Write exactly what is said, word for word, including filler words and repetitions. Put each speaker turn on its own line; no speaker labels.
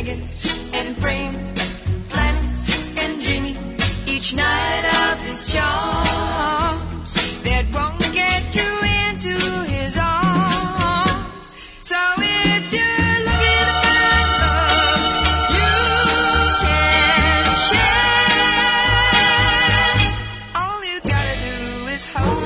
begging and praying, planning and dreaming each night of his charms that won't get you into his arms. So if you're looking to find love you can share, all you gotta do is hold